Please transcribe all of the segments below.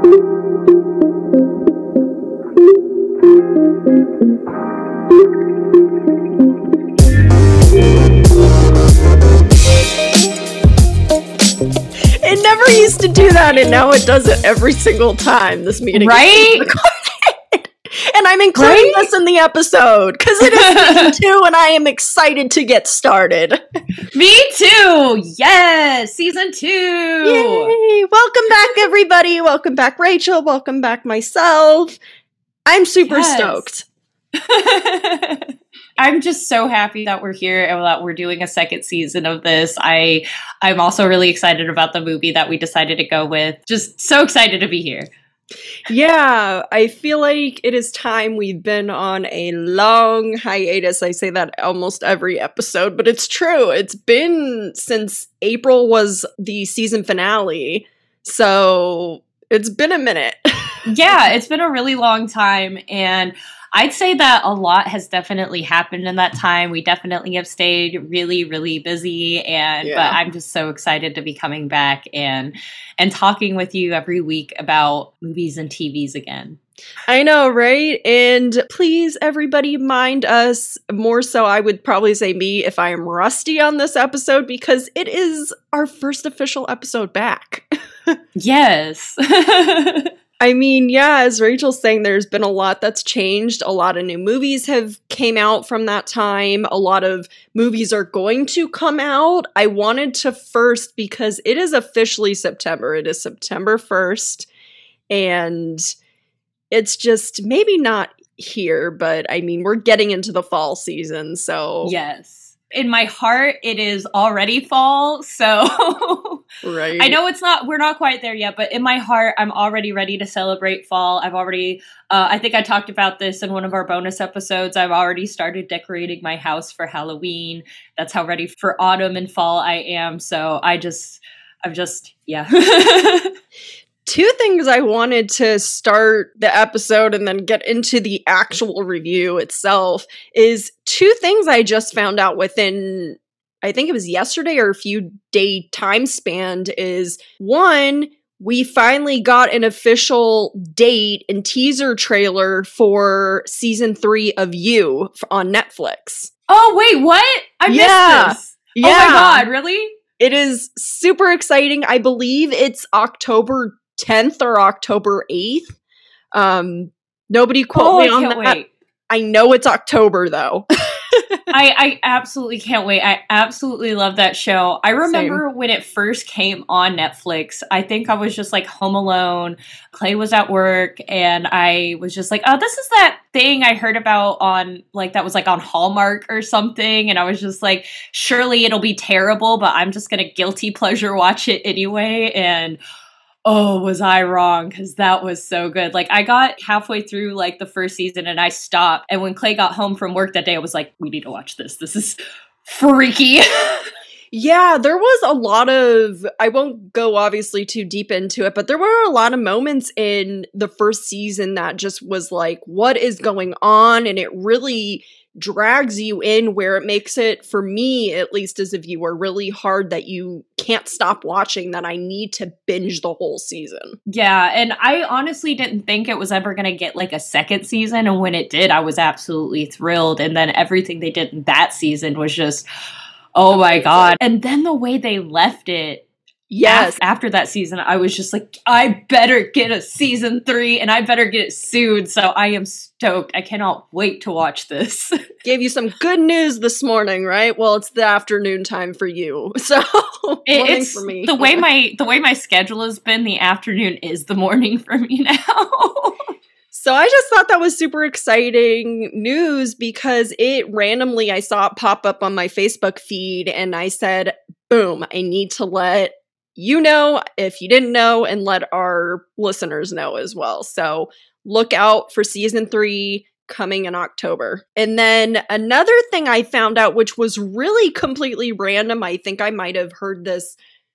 It never used to do that, and now it does it every single time this meeting right? is recorded. And I'm including this in the episode because it is season 2, and I am excited to get started. Me too. Yes, season 2. Yay! Welcome back, everybody. Welcome back, Rachel. Welcome back, myself. I'm super stoked. I'm just so happy that we're here and that we're doing a second season of this. I'm also really excited about the movie that we decided to go with. Just so excited to be here. Yeah, I feel like it is time. We've been on a long hiatus. I say that almost every episode, but it's true. It's been since April was the season finale. So it's been a minute. Yeah, it's been a really long time, and I'd say that a lot has definitely happened in that time. We definitely have stayed really, really busy, but I'm just so excited to be coming back and talking with you every week about movies and TVs again. I know, right? And please, everybody, mind us. More so, I would probably say me if I am rusty on this episode, because it is our first official episode back. Yes. I mean, yeah, as Rachel's saying, there's been a lot that's changed. A lot of new movies have came out from that time. A lot of movies are going to come out. I wanted to first, because it is officially September. It is September 1st. And it's just maybe not here, but I mean, we're getting into the fall season, so. Yes. In my heart, it is already fall, so right. I know we're not quite there yet, but in my heart, I'm already ready to celebrate fall. I've already, I think I talked about this in one of our bonus episodes. I've already started decorating my house for Halloween. That's how ready for autumn and fall I am. So I'm just, yeah. Two things I wanted to start the episode and then get into the actual review itself is two things I just found out within, I think it was yesterday or a few day time span. Is one, we finally got an official date and teaser trailer for season 3 of You on Netflix. Oh, wait, what? I missed this. Yeah. Oh my God, really? It is super exciting. I believe it's October 10th or October 8th. Nobody quote me on that. Wait. I know it's October though. I absolutely can't wait. I absolutely love that show. I remember when it first came on Netflix, I think I was just like home alone. Clay was at work and I was just like, oh, this is that thing I heard about on like, that was like on Hallmark or something. And I was just like, surely it'll be terrible, but I'm just going to guilty pleasure watch it anyway. And oh, was I wrong? Because that was so good. Like, I got halfway through, like, the first season, and I stopped. And when Clay got home from work that day, I was like, we need to watch this. This is freaky. Yeah, there was a lot of, I won't go obviously too deep into it, but there were a lot of moments in the first season that just was like, what is going on? And it really drags you in, where it makes it, for me at least as a viewer, really hard that you can't stop watching, that I need to binge the whole season. Yeah, and I honestly didn't think it was ever going to get like a second season, and when it did, I was absolutely thrilled. And then everything they did in that season was just, oh my God. And then the way they left it, yes, after that season, I was just like, I better get a season 3 and I better get it soon. So I am stoked. I cannot wait to watch this. Gave you some good news this morning, right? Well, it's the afternoon time for you. So it's for me. The way my schedule has been, the afternoon is the morning for me now. So I just thought that was super exciting news, because it randomly, I saw it pop up on my Facebook feed and I said, boom, I need to let you know if you didn't know, and let our listeners know as well. So look out for season 3 coming in October. And then another thing I found out, which was really completely random, I think I might have heard this.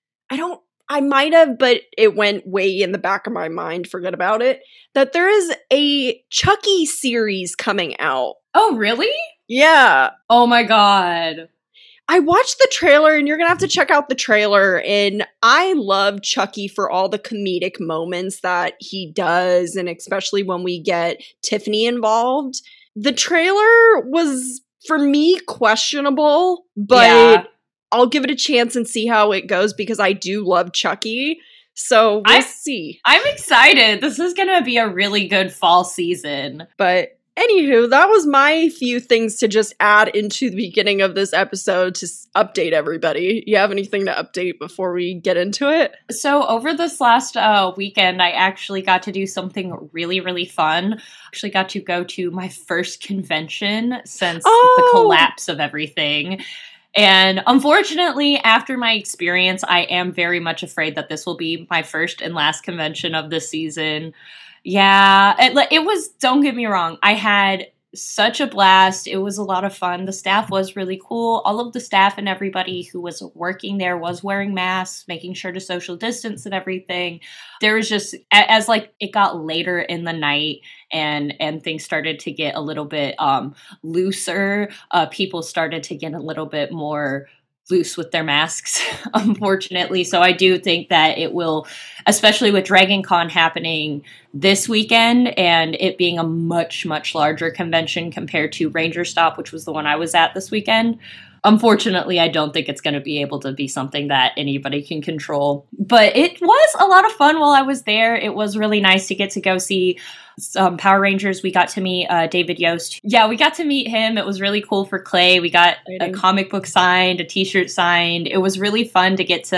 I might have, but it went way in the back of my mind, forget about it, that there is a Chucky series coming out. Oh, really? Yeah. Oh my God. I watched the trailer, and you're going to have to check out the trailer. And I love Chucky for all the comedic moments that he does, and especially when we get Tiffany involved. The trailer was, for me, questionable, but I'll give it a chance and see how it goes because I do love Chucky. So we'll see. I'm excited. This is going to be a really good fall season. But anywho, that was my few things to just add into the beginning of this episode to update everybody. You have anything to update before we get into it? So over this last weekend, I actually got to do something really, really fun. Actually got to go to my first convention since the collapse of everything. And unfortunately, after my experience, I am very much afraid that this will be my first and last convention of the season. Yeah, it was, don't get me wrong, I had such a blast. It was a lot of fun. The staff was really cool. All of the staff and everybody who was working there was wearing masks, making sure to social distance and everything. There was just, as like it got later in the night and things started to get a little bit looser, people started to get a little bit more loose with their masks, unfortunately. So I do think that it will, especially with Dragon Con happening this weekend and it being a much, much larger convention compared to Ranger Stop, which was the one I was at this weekend. Unfortunately, I don't think it's going to be able to be something that anybody can control. But it was a lot of fun while I was there. It was really nice to get to go see some Power Rangers. We got to meet David Yost. Yeah, we got to meet him. It was really cool for Clay. We got a comic book signed, a t-shirt signed. It was really fun to get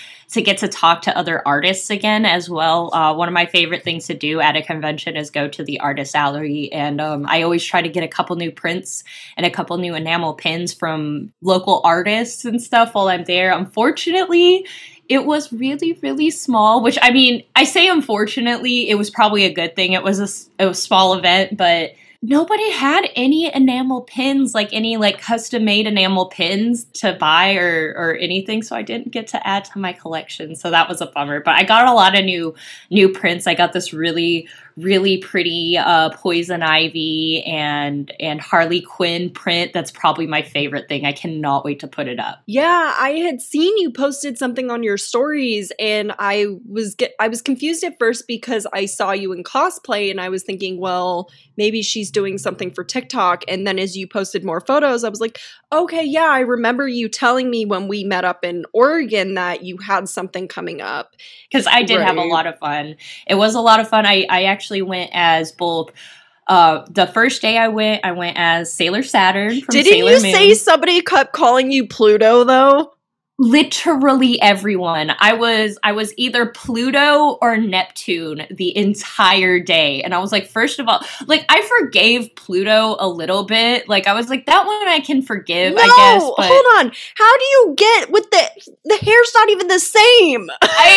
to talk to other artists again as well. One of my favorite things to do at a convention is go to the artist gallery, and I always try to get a couple new prints and a couple new enamel pins from local artists and stuff while I'm there. Unfortunately, it was really, really small, which, I mean, I say unfortunately, it was probably a good thing. It was a small event, but nobody had any enamel pins, like any like custom made enamel pins to buy or anything. So I didn't get to add to my collection. So that was a bummer, but I got a lot of new prints. I got this really, really pretty Poison Ivy and Harley Quinn print. That's probably my favorite thing. I cannot wait to put it up. Yeah, I had seen you posted something on your stories, and I was confused at first because I saw you in cosplay, and I was thinking, well, maybe she's doing something for TikTok. And then as you posted more photos, I was like, okay, yeah, I remember you telling me when we met up in Oregon that you had something coming up. Because I did have a lot of fun. It was a lot of fun. I actually went as both. The first day I went as Sailor Saturn from Sailor Moon. Didn't you say somebody kept calling you Pluto, though? Literally everyone. I was either Pluto or Neptune the entire day. And I was like, first of all, like, I forgave Pluto a little bit. Like, I was like, that one I can forgive, I guess. But hold on. How do you get with the hair's not even the same?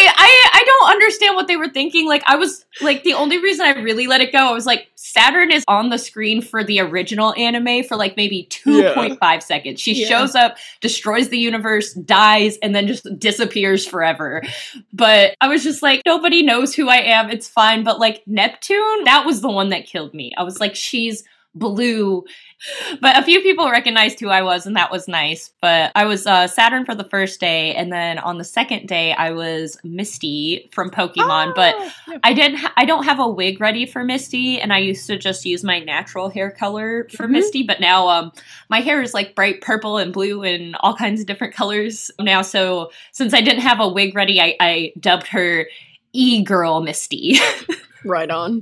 I don't understand what they were thinking. Like, I was like, the only reason I really let it go, I was like, Saturn is on the screen for the original anime for like maybe 2.5 seconds. She shows up, destroys the universe, dies, and then just disappears forever. But I was just like, nobody knows who I am. It's fine. But like Neptune, that was the one that killed me. I was like, she's blue. But a few people recognized who I was, and that was nice. But I was Saturn for the first day, and then on the second day I was Misty from Pokemon. But I don't have a wig ready for Misty, and I used to just use my natural hair color for Misty. But now my hair is like bright purple and blue and all kinds of different colors now. So since I didn't have a wig ready, I dubbed her E-Girl Misty. Right on.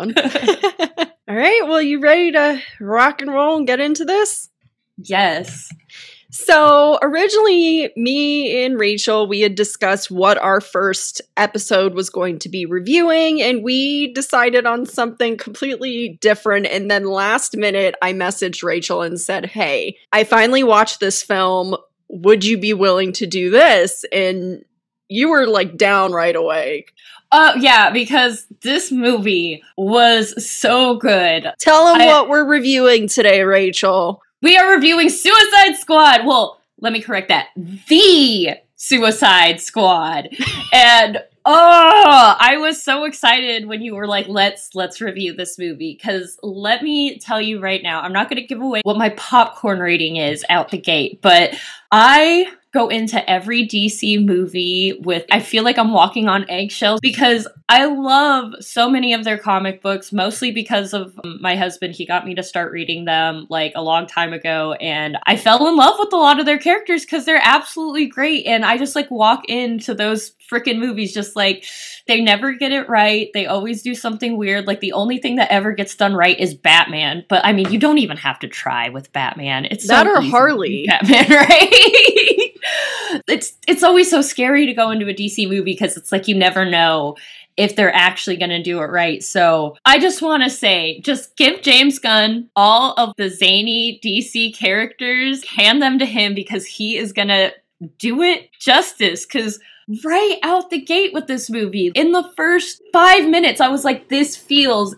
All right, well, you ready to rock and roll and get into this? Yes. So originally, me and Rachel, we had discussed what our first episode was going to be reviewing, and we decided on something completely different. And then last minute, I messaged Rachel and said, hey, I finally watched this film. Would you be willing to do this? And you were like down right away. Yeah, because this movie was so good. Tell them what we're reviewing today, Rachel. We are reviewing Suicide Squad. Well, let me correct that. The Suicide Squad. And Oh, I was so excited when you were like, let's review this movie. Because let me tell you right now, I'm not going to give away what my popcorn rating is out the gate, but I go into every DC movie with, I feel like I'm walking on eggshells because I love so many of their comic books, mostly because of my husband. He got me to start reading them like a long time ago, and I fell in love with a lot of their characters because they're absolutely great. And I just like walk into those freaking movies just like they never get it right. They always do something weird. Like the only thing that ever gets done right is Batman. But I mean, you don't even have to try with Batman. It's that so or easy Harley. Batman, right? It's always so scary to go into a DC movie because it's like you never know if they're actually going to do it right. So I just want to say, just give James Gunn all of the zany DC characters, hand them to him because he is going to do it justice. Because right out the gate with this movie, in the first 5 minutes, I was like, this feels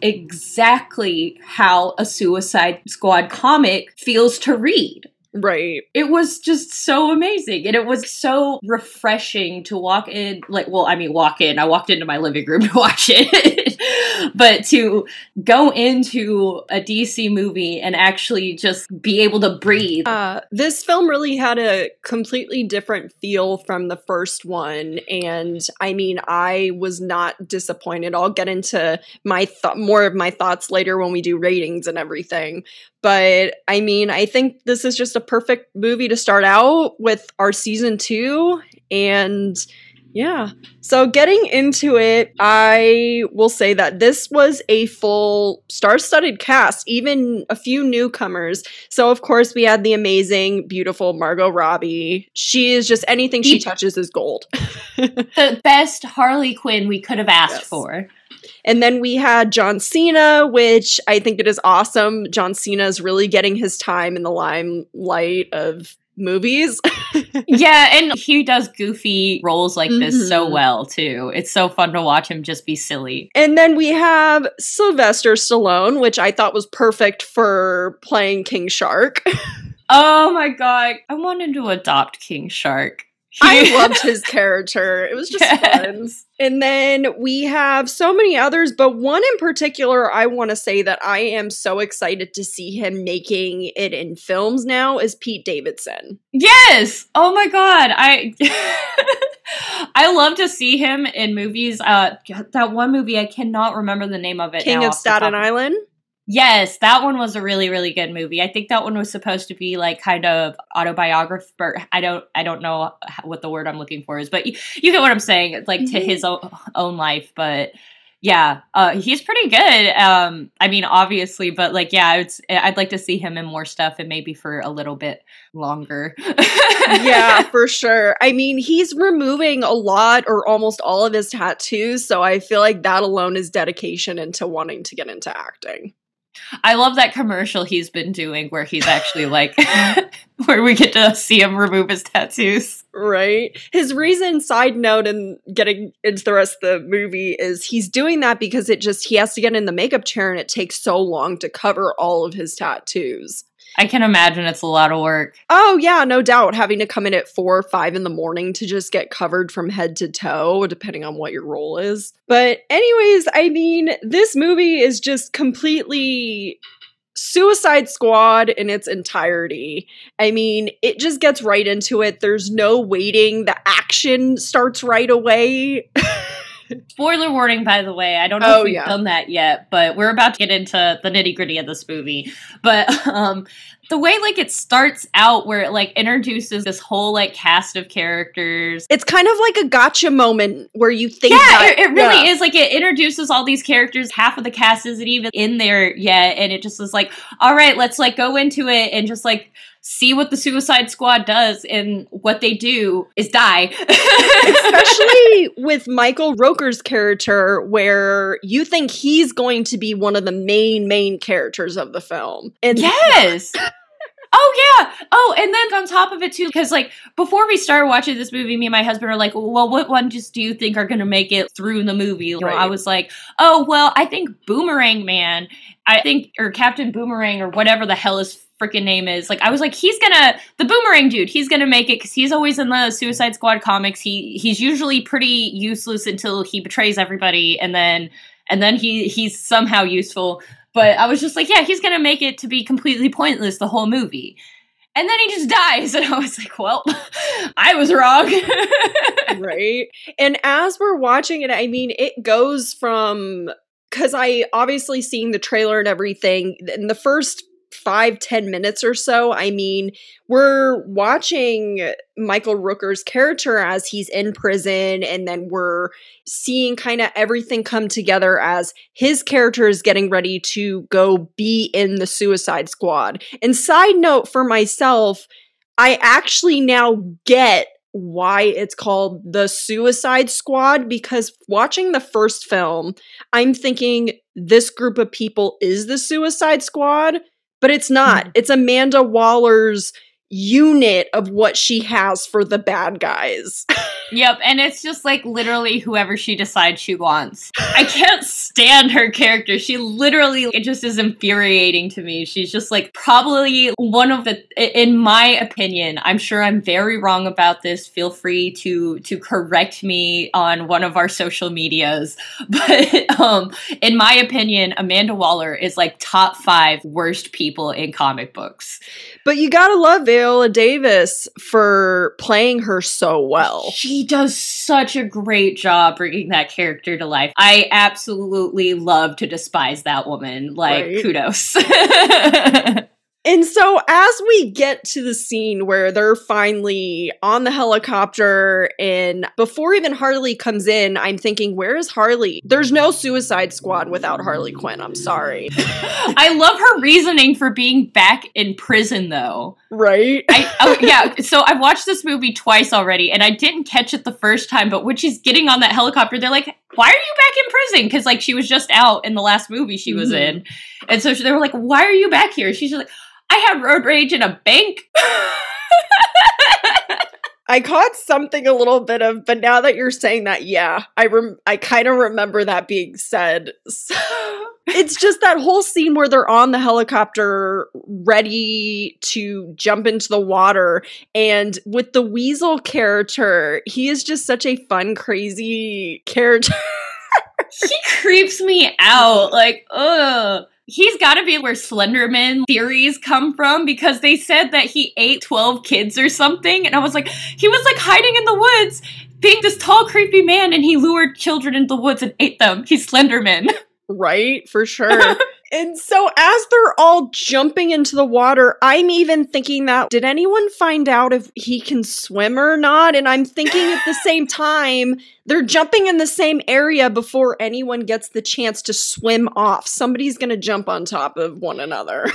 exactly how a Suicide Squad comic feels to read. Right. It was just so amazing. And it was so refreshing to walk in, like, well, I mean, walk in. I walked into my living room to watch it. But to go into a DC movie and actually just be able to breathe. This film really had a completely different feel from the first one. And I mean, I was not disappointed. I'll get into my more of my thoughts later when we do ratings and everything. But I mean, I think this is just a perfect movie to start out with our season 2. And yeah. So getting into it, I will say that this was a full star-studded cast, even a few newcomers. So of course we had the amazing, beautiful Margot Robbie. She is just anything she touches is gold. The best Harley Quinn we could have asked for. And then we had John Cena, which I think it is awesome. John Cena is really getting his time in the limelight of movies. Yeah, and he does goofy roles like this so well, too. It's so fun to watch him just be silly. And then we have Sylvester Stallone, which I thought was perfect for playing King Shark. Oh my god, I wanted to adopt King Shark. I loved his character. It was just fun. And then we have so many others, but one in particular I want to say that I am so excited to see him making it in films now is Pete Davidson. Yes! Oh my god, I love to see him in movies. That one movie, I cannot remember the name of it. King of Staten Island? Yes, that one was a really, really good movie. I think that one was supposed to be like kind of autobiographical. I don't know what the word I'm looking for is, but you get what I'm saying. It's like to his own life, but yeah, he's pretty good. I mean, obviously, but like, yeah, I'd like to see him in more stuff and maybe for a little bit longer. Yeah, for sure. I mean, he's removing a lot or almost all of his tattoos, so I feel like that alone is dedication into wanting to get into acting. I love that commercial he's been doing where he's actually like, where we get to see him remove his tattoos. Right. His reason, side note, and getting into the rest of the movie is he's doing that because he has to get in the makeup chair and it takes so long to cover all of his tattoos. I can imagine it's a lot of work. Oh, yeah, no doubt. Having to come in at 4 or 5 in the morning to just get covered from head to toe, depending on what your role is. But anyways, I mean, this movie is just completely Suicide Squad in its entirety. I mean, it just gets right into it. There's no waiting. The action starts right away. Spoiler warning, by the way. I don't know if we've done that yet, but we're about to get into the nitty-gritty of this movie. But the way like it starts out where it like introduces this whole like cast of characters. It's kind of like a gotcha moment where you think it really is. Like it introduces all these characters. Half of the cast isn't even in there yet. And it just is like, all right, let's like go into it and just like see what the Suicide Squad does, and what they do is die. Especially with Michael Rooker's character, where you think he's going to be one of the main characters of the film. And yes! Oh, yeah! Oh, and then on top of it, too, because, like, before we started watching this movie, me and my husband were like, well, what ones do you think are going to make it through the movie? You know, I was like, oh, well, I think Boomerang Man, or Captain Boomerang, or whatever the hell his freaking name is. Like, I was like, the Boomerang dude, he's gonna make it because he's always in the Suicide Squad comics. He's usually pretty useless until he betrays everybody, and then he's somehow useful. But I was just like, yeah, he's gonna make it to be completely pointless the whole movie. And then he just dies. And I was like, well, I was wrong. Right. And as we're watching it, I mean, it goes from, because I obviously seeing the trailer and everything, in the first 5-10 minutes or so, I mean, we're watching Michael Rooker's character as he's in prison, and then we're seeing kind of everything come together as his character is getting ready to go be in the Suicide Squad. And side note for myself, I actually now get why it's called the Suicide Squad, because watching the first film, I'm thinking this group of people is the Suicide Squad. But it's not. It's Amanda Waller's unit of what she has for the bad guys. Yep, and it's just like literally whoever she decides she wants. I can't stand her character. She literally, it just is infuriating to me. She's just like probably one of the, in my opinion, I'm sure I'm very wrong about this. Feel free to correct me on one of our social medias. But in my opinion, Amanda Waller is like top 5 worst people in comic books. But you gotta love Viola Davis for playing her so well. She does such a great job bringing that character to life. I absolutely love to despise that woman. Like, right? Kudos. And so as we get to the scene where they're finally on the helicopter, and before even Harley comes in, I'm thinking, where is Harley? There's no Suicide Squad without Harley Quinn. I'm sorry. I love her reasoning for being back in prison, though. Right? Yeah, so I've watched this movie twice already, and I didn't catch it the first time, but when she's getting on that helicopter, they're like, why are you back in prison? Because, like, she was just out in the last movie she was in. And so they were like, why are you back here? She's just like, I had road rage in a bank. I caught something a little bit of, but now that you're saying that, yeah, I kind of remember that being said. So, it's just that whole scene where they're on the helicopter ready to jump into the water, and with the Weasel character, he is just such a fun, crazy character. He creeps me out. Like, ugh. He's got to be where Slenderman theories come from, because they said that he ate 12 kids or something. And I was like, he was like hiding in the woods, being this tall, creepy man, and he lured children into the woods and ate them. He's Slenderman. Right, for sure. And so as they're all jumping into the water, I'm even thinking that, did anyone find out if he can swim or not? And I'm thinking at the same time, they're jumping in the same area before anyone gets the chance to swim off. Somebody's going to jump on top of one another.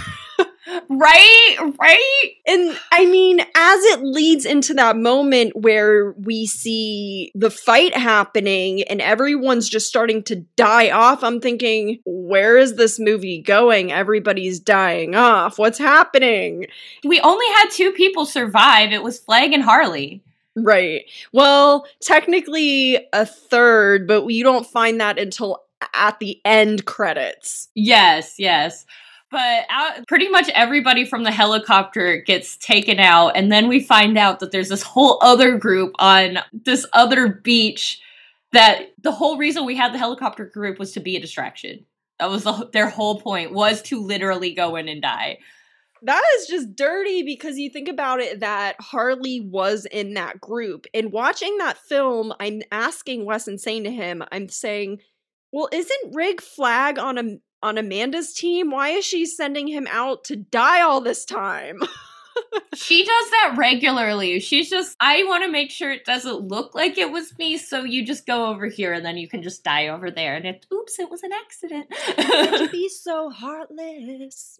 Right? And I mean, as it leads into that moment where we see the fight happening and everyone's just starting to die off, I'm thinking, where is this movie going? Everybody's dying off. What's happening? We only had 2 people survive. It was Flag and Harley. Right. Well, technically a third, but you don't find that until at the end credits. Yes. But pretty much everybody from the helicopter gets taken out, and then we find out that there's this whole other group on this other beach, that the whole reason we had the helicopter group was to be a distraction. That was their whole point, was to literally go in and die. That is just dirty, because you think about it, that Harley was in that group. And watching that film, I'm asking Wes and saying to him, I'm saying, well, isn't Rig Flag on Amanda's team? Why is she sending him out to die all this time? She does that regularly. She's just, I want to make sure it doesn't look like it was me, so you just go over here and then you can just die over there. And oops, it was an accident. Why'd you be so heartless?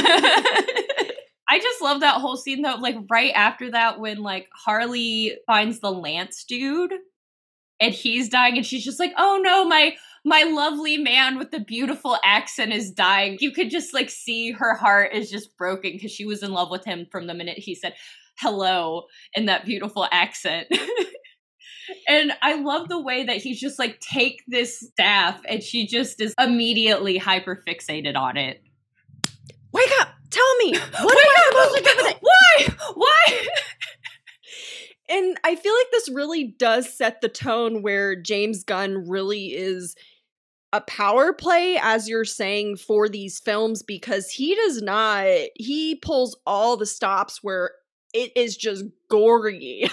I just love that whole scene, though. Like, right after that, when, like, Harley finds the Lance dude and he's dying, and she's just like, oh no, my lovely man with the beautiful accent is dying. You could just, like, see her heart is just broken, because she was in love with him from the minute he said hello in that beautiful accent. And I love the way that he's just like, take this staff, and she just is immediately hyper fixated on it. Wake up! Tell me, what am I supposed to do with it? Why? And I feel like this really does set the tone where James Gunn really is a power play, as you're saying, for these films, because he pulls all the stops where it is just gory.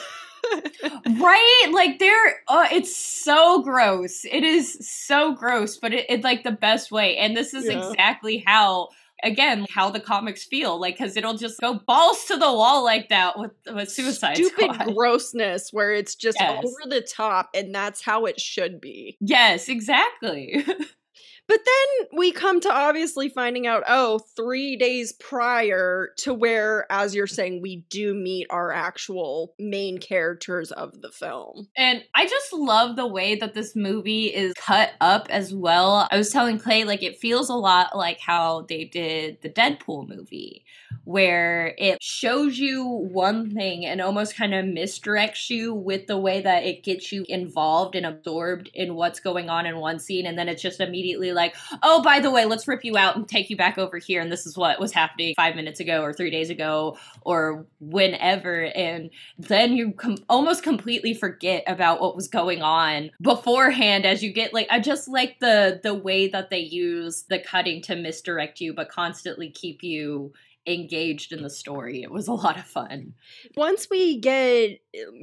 Right? Like it's so gross. It is so gross, but it's like the best way. And this is exactly how the comics feel, like, because it'll just go balls to the wall like that with Suicide Stupid Squad. Grossness where it's just over the top, and that's how it should be. Yes, exactly. But then we come to obviously finding out, 3 days prior to where, as you're saying, we do meet our actual main characters of the film. And I just love the way that this movie is cut up as well. I was telling Clay, like, it feels a lot like how they did the Deadpool movie, where it shows you one thing and almost kind of misdirects you with the way that it gets you involved and absorbed in what's going on in one scene, and then it's just immediately like, oh, by the way, let's rip you out and take you back over here, and this is what was happening 5 minutes ago or 3 days ago or whenever, and then you almost completely forget about what was going on beforehand as you get, like, I just like the way that they use the cutting to misdirect you but constantly keep you engaged in the story. It was a lot of fun. Once we get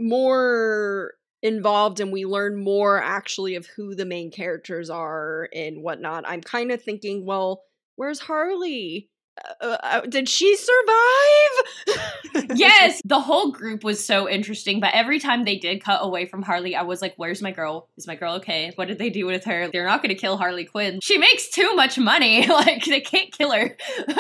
more involved and we learn more actually of who the main characters are and whatnot, I'm kind of thinking, well, where's Harley? Did she survive? Yes, the whole group was so interesting, but every time they did cut away from Harley, I was like, where's my girl? Is my girl okay? What did they do with her? They're not going to kill Harley Quinn. She makes too much money. Like, they can't kill her.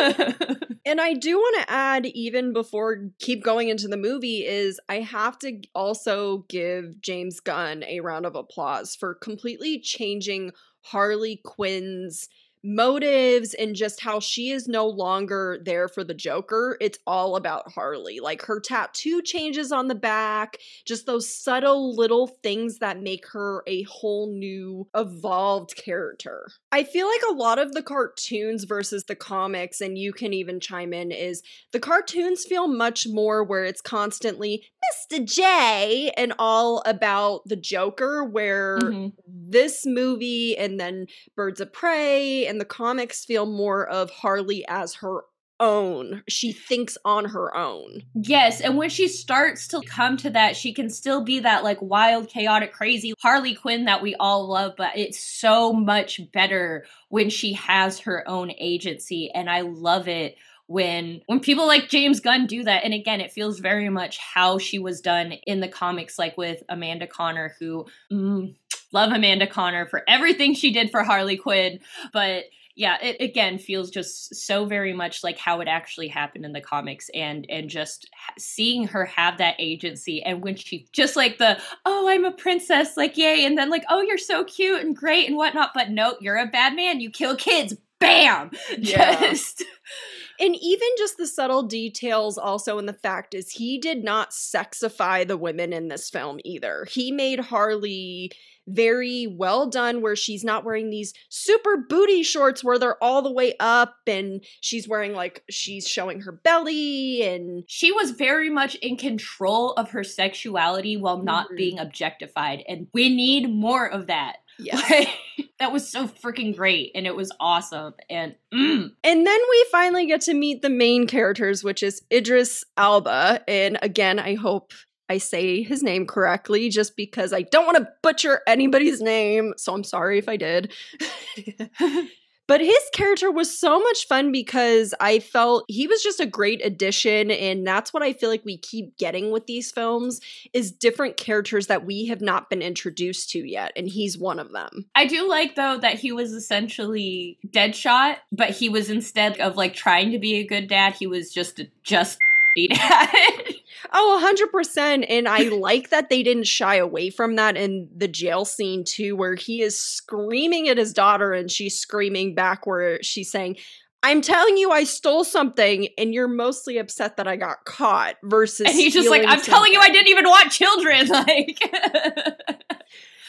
And I do want to add, even before keep going into the movie, is I have to also give James Gunn a round of applause for completely changing Harley Quinn's motives and just how she is no longer there for the Joker. It's all about Harley. Like, her tattoo changes on the back, just those subtle little things that make her a whole new evolved character. I feel like a lot of the cartoons versus the comics, and you can even chime in, is the cartoons feel much more where it's constantly Mr. J and all about the Joker, where this movie and then Birds of Prey and the comics feel more of Harley as her own. She thinks on her own. Yes, and when she starts to come to that, she can still be that, like, wild, chaotic, crazy Harley Quinn that we all love, but it's so much better when she has her own agency, and I love it when people like James Gunn do that. And again, it feels very much how she was done in the comics, like with Amanda Conner, who love Amanda Conner for everything she did for Harley Quinn, but yeah, it again feels just so very much like how it actually happened in the comics, and just seeing her have that agency, and when she just like oh, I'm a princess, like, yay, and then like, oh, you're so cute and great and whatnot, but no, you're a bad man, you kill kids, bam! Yeah. And even just the subtle details also in the fact is he did not sexify the women in this film either. He made Harley very well done, where she's not wearing these super booty shorts where they're all the way up, and she's wearing, like, she's showing her belly, and she was very much in control of her sexuality while not being objectified, and we need more of that. Yes. Like, that was so freaking great, and it was awesome, and And then we finally get to meet the main characters, which is Idris Elba, and again, I hope I say his name correctly, just because I don't want to butcher anybody's name, so I'm sorry if I did. But his character was so much fun because I felt he was just a great addition, and that's what I feel like we keep getting with these films, is different characters that we have not been introduced to yet, and he's one of them. I do like, though, that he was essentially Deadshot, but he was, instead of, like, trying to be a good dad, he was just dad. Oh, 100%. And I like that they didn't shy away from that in the jail scene too, where he is screaming at his daughter and she's screaming back, where she's saying, I'm telling you I stole something and you're mostly upset that I got caught, versus, and he's just like, I'm telling you I didn't even want children. Like,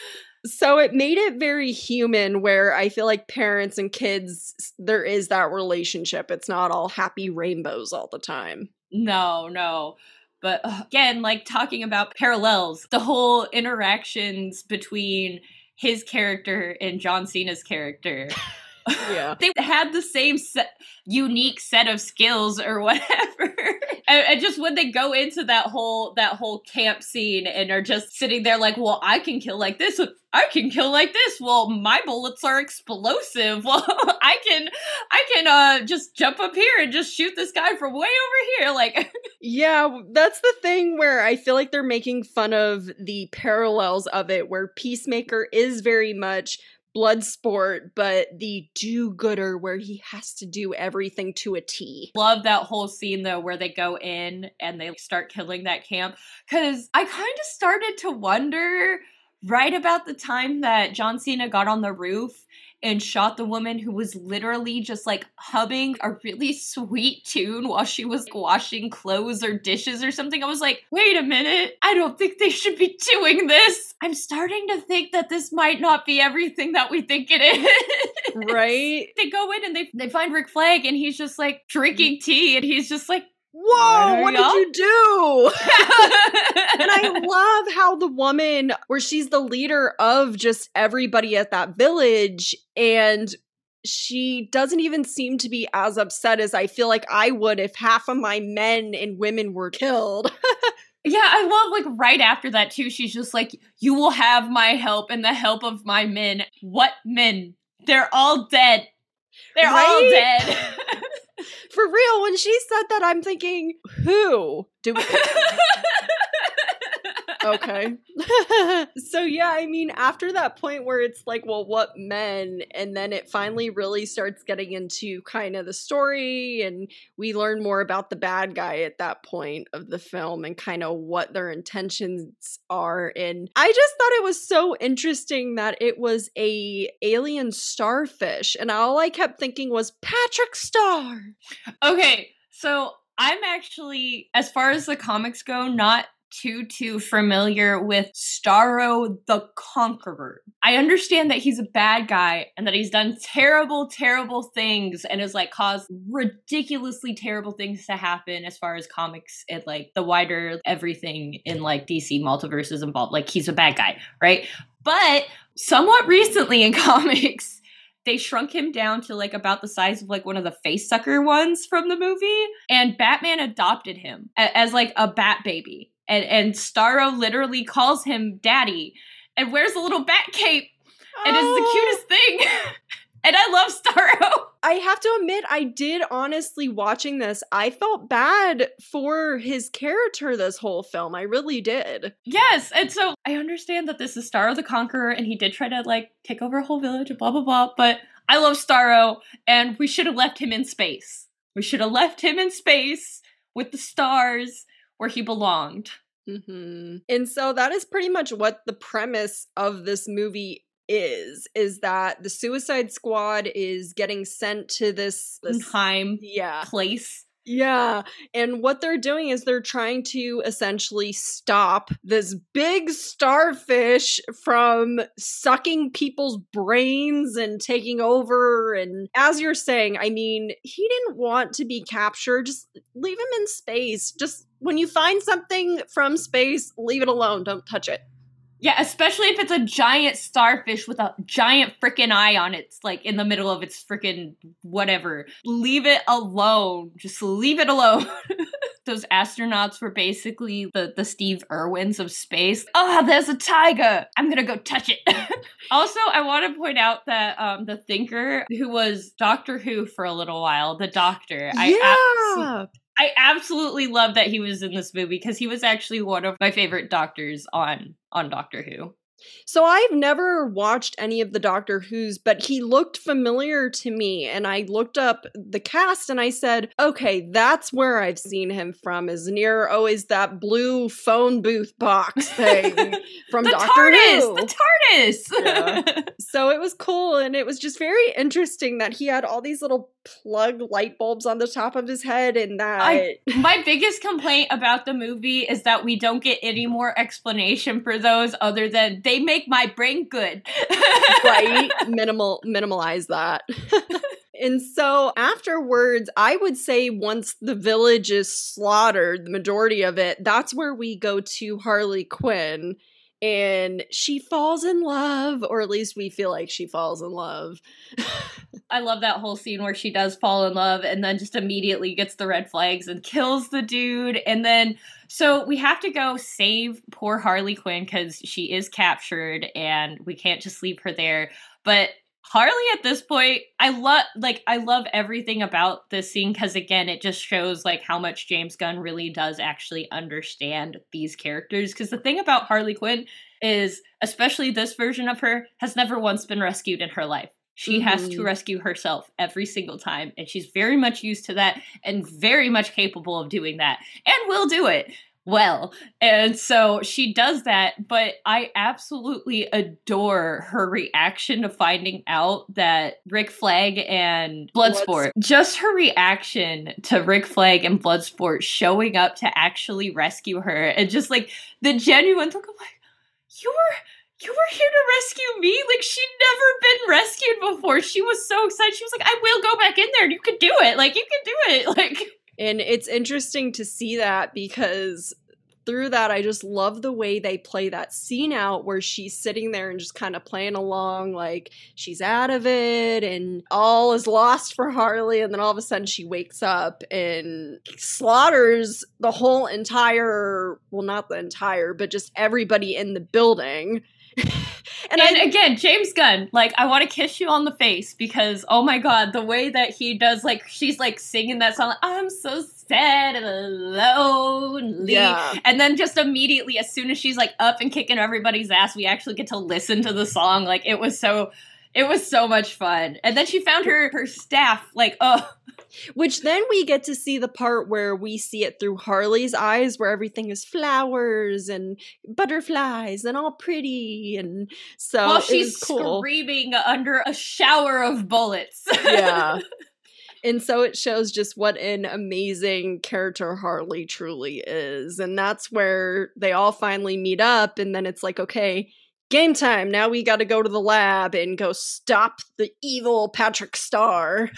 So it made it very human where I feel like parents and kids, there is that relationship. It's not all happy rainbows all the time. No. But again, like talking about parallels, the whole interactions between his character and John Cena's character. Yeah. They had the same unique set of skills or whatever. And just when they go into that whole camp scene and are just sitting there like, well, I can kill like this. I can kill like this. Well, my bullets are explosive. Well, I can just jump up here and just shoot this guy from way over here. Like, yeah, that's the thing where I feel like they're making fun of the parallels of it, where Peacemaker is very much blood sport, but the do-gooder where he has to do everything to a T. Love that whole scene though where they go in and they start killing that camp, because I kind of started to wonder right about the time that John Cena got on the roof and shot the woman who was literally just like humming a really sweet tune while she was washing clothes or dishes or something. I was like, wait a minute, I don't think they should be doing this. I'm starting to think that this might not be everything that we think it is. Right? They go in and they find Rick Flag and he's just like drinking tea and he's just like, whoa, what did you do? And I love how the woman, where she's the leader of just everybody at that village, and she doesn't even seem to be as upset as I feel like I would if half of my men and women were killed. Yeah, I love, like, right after that, too, she's just like, you will have my help and the help of my men. What men? They're all dead. They're all dead. For real, when she said that, I'm thinking, who? Okay. So yeah, I mean, after that point where it's like, well, what men? And then it finally really starts getting into kind of the story, and we learn more about the bad guy at that point of the film and kind of what their intentions are. And I just thought it was so interesting that it was a alien starfish, and all I kept thinking was Patrick Star. Okay, so I'm actually, as far as the comics go, not too familiar with Starro the Conqueror. I understand that he's a bad guy and that he's done terrible things and has like caused ridiculously terrible things to happen as far as comics and like the wider everything in like DC multiverse is involved. Like he's a bad guy, right? But somewhat recently in comics, they shrunk him down to like about the size of like one of the face sucker ones from the movie, and Batman adopted him as like a bat baby. And Starro literally calls him daddy and wears a little bat cape and is the cutest thing. And I love Starro. I have to admit, I did honestly, watching this, I felt bad for his character this whole film. I really did. Yes, and so I understand that this is Starro the Conqueror and he did try to like take over a whole village and blah, blah, blah. But I love Starro and we should have left him in space. We should have left him in space with the stars where he belonged. Mm-hmm. And so that is pretty much what the premise of this movie is that the Suicide Squad is getting sent to this place. Yeah. And what they're doing is they're trying to essentially stop this big starfish from sucking people's brains and taking over. And as you're saying, I mean, he didn't want to be captured. Just leave him in space. Just when you find something from space, leave it alone. Don't touch it. Yeah, especially if it's a giant starfish with a giant freaking eye on it. It's like in the middle of its freaking whatever. Leave it alone. Just leave it alone. Those astronauts were basically the Steve Irwins of space. Oh, there's a tiger. I'm gonna go touch it. Also, I want to point out that the Thinker, who was Doctor Who for a little while, the Doctor. I absolutely love that he was in this movie because he was actually one of my favorite doctors on Doctor Who. So I've never watched any of the Doctor Who's, but he looked familiar to me, and I looked up the cast and I said, okay, that's where I've seen him from, is near always that blue phone booth box thing from Doctor Who. The TARDIS! Yeah. So it was cool, and it was just very interesting that he had all these little plug light bulbs on the top of his head, and that... My biggest complaint about the movie is that we don't get any more explanation for those other than they they make my brain good. Right? Minimalize that. And so afterwards, I would say once the village is slaughtered, the majority of it, that's where we go to Harley Quinn. And she falls in love, or at least we feel like she falls in love. I love that whole scene where she does fall in love and then just immediately gets the red flags and kills the dude. And then, so we have to go save poor Harley Quinn because she is captured and we can't just leave her there. But Harley at this point, I love everything about this scene because, again, it just shows like how much James Gunn really does actually understand these characters. Because the thing about Harley Quinn is, especially this version of her, has never once been rescued in her life. She has to rescue herself every single time, and she's very much used to that and very much capable of doing that and will do it well. And so she does that, but I absolutely adore her reaction to finding out that Rick Flag and Bloodsport, just her reaction to Rick Flag and Bloodsport showing up to actually rescue her, and just like the genuine look of like, you were here to rescue me? Like, she'd never been rescued before. She was so excited. She was like, I will go back in there and you can do it. Like, you can do it. Like, and it's interesting to see that because through that, I just love the way they play that scene out where she's sitting there and just kind of playing along like she's out of it and all is lost for Harley. And then all of a sudden she wakes up and slaughters the whole entire, well, not the entire, but just everybody in the building. And again, James Gunn, like, I want to kiss you on the face because, oh my god, the way that he does, like, she's, like, singing that song, like, I'm so sad and lonely. Yeah. And then just immediately, as soon as she's, like, up and kicking everybody's ass, we actually get to listen to the song. Like, it was so much fun. And then she found her staff, like, oh. Which then we get to see the part where we see it through Harley's eyes, where everything is flowers and butterflies and all pretty, and so while she's cool. Screaming under a shower of bullets. Yeah. And so it shows just what an amazing character Harley truly is. And that's where they all finally meet up, and then it's like, okay, game time. Now we got to go to the lab and go stop the evil Patrick Star.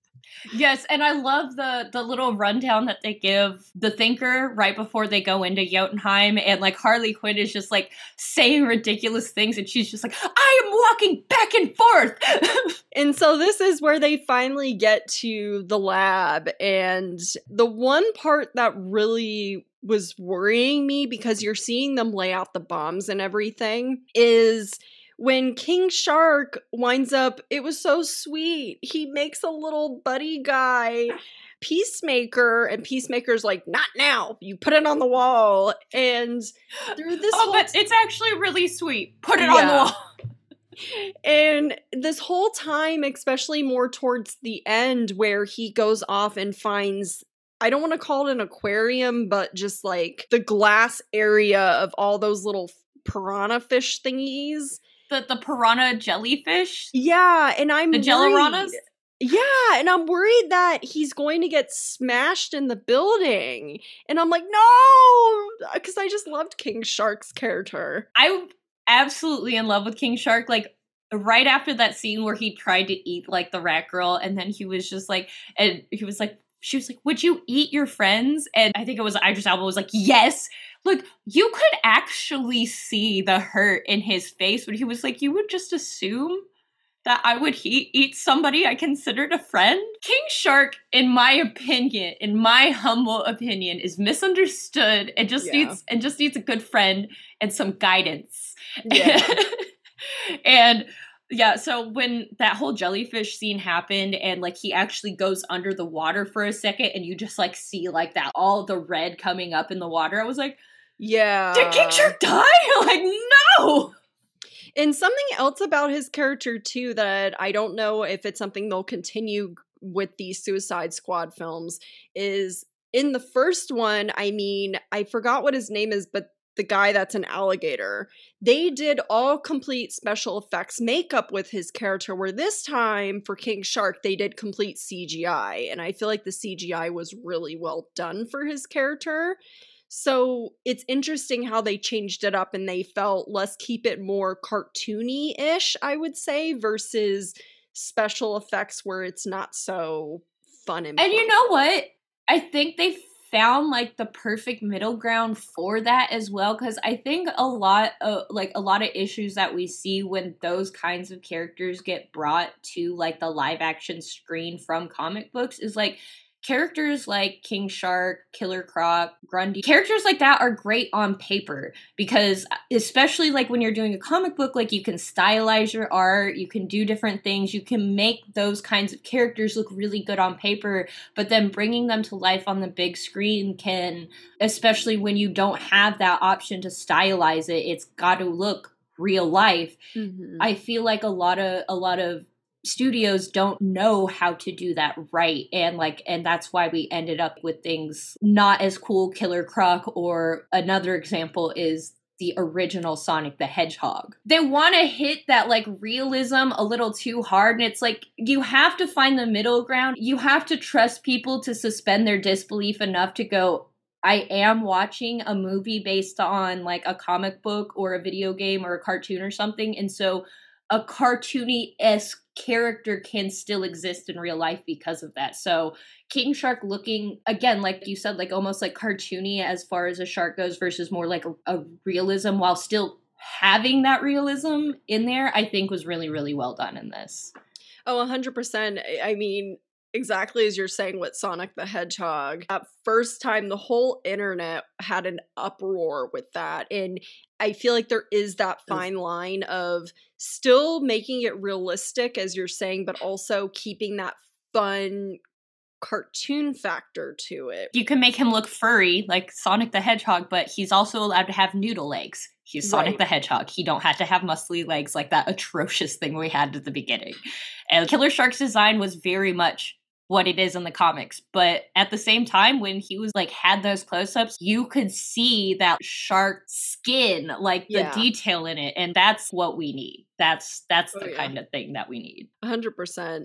Yes, and I love the little rundown that they give the Thinker right before they go into Jotunheim, and like Harley Quinn is just like saying ridiculous things, and she's just like, I am walking back and forth. And so this is where they finally get to the lab, and the one part that really was worrying me, because you're seeing them lay out the bombs and everything, is when King Shark winds up, it was so sweet. He makes a little buddy guy, Peacemaker, and Peacemaker's like, not now. You put it on the wall. And through this but it's actually really sweet. Put it on the wall. And this whole time, especially more towards the end, where he goes off and finds, I don't want to call it an aquarium, but just like the glass area of all those little piranha fish thingies. The piranha jellyfish? Yeah, and I'm the Jellaranas? Yeah, and I'm worried that he's going to get smashed in the building. And I'm like, no! Because I just loved King Shark's character. I'm absolutely in love with King Shark. Like, right after that scene where he tried to eat, like, the rat girl, and then he was just like, and he was like, she was like, would you eat your friends? And I think it was Idris Elba was like, yes! Look, you could actually see the hurt in his face when he was like, you would just assume that I would eat somebody I considered a friend? King Shark, in my opinion, in my humble opinion, is misunderstood and just needs a good friend and some guidance. Yeah. And yeah, so when that whole jellyfish scene happened and like he actually goes under the water for a second and you just like see like that, all the red coming up in the water, I was like, yeah. Did King Shark die? Like, no! And something else about his character too that I don't know if it's something they'll continue with these Suicide Squad films is in the first one, I mean, I forgot what his name is, but the guy that's an alligator, they did all complete special effects makeup with his character, where this time for King Shark they did complete CGI, and I feel like the CGI was really well done for his character. So it's interesting how they changed it up and they felt, let's keep it more cartoony-ish, I would say, versus special effects where it's not so fun and you know what? I think they found like the perfect middle ground for that as well, because I think a lot of issues that we see when those kinds of characters get brought to like the live action screen from comic books is like characters like King Shark, Killer Croc, Grundy, characters like that are great on paper because especially like when you're doing a comic book, like you can stylize your art, you can do different things, you can make those kinds of characters look really good on paper, but then bringing them to life on the big screen can, especially when you don't have that option to stylize it, it's got to look real life. Mm-hmm. I feel like a lot of studios don't know how to do that right, and that's why we ended up with things not as cool. Killer Croc, or another example is the original Sonic the Hedgehog. They want to hit that like realism a little too hard, and it's like you have to find the middle ground. You have to trust people to suspend their disbelief enough to go, I am watching a movie based on like a comic book or a video game or a cartoon or something, and so a cartoony-esque character can still exist in real life because of that. So King Shark looking, again, like you said, like almost like cartoony as far as a shark goes versus more like a realism while still having that realism in there, I think was really, really well done in this. Oh, 100%. I mean, exactly as you're saying with Sonic the Hedgehog, at first time, the whole internet had an uproar with that. And I feel like there is that fine line of still making it realistic, as you're saying, but also keeping that fun cartoon factor to it. You can make him look furry like Sonic the Hedgehog, but he's also allowed to have noodle legs. He's Sonic the Hedgehog. He don't have to have muscly legs like that atrocious thing we had at the beginning. And Killer Shark's design was very much what it is in the comics. But at the same time, when he was like had those close-ups, you could see that shark skin, like the detail in it. And that's what we need. That's the kind of thing that we need. 100%.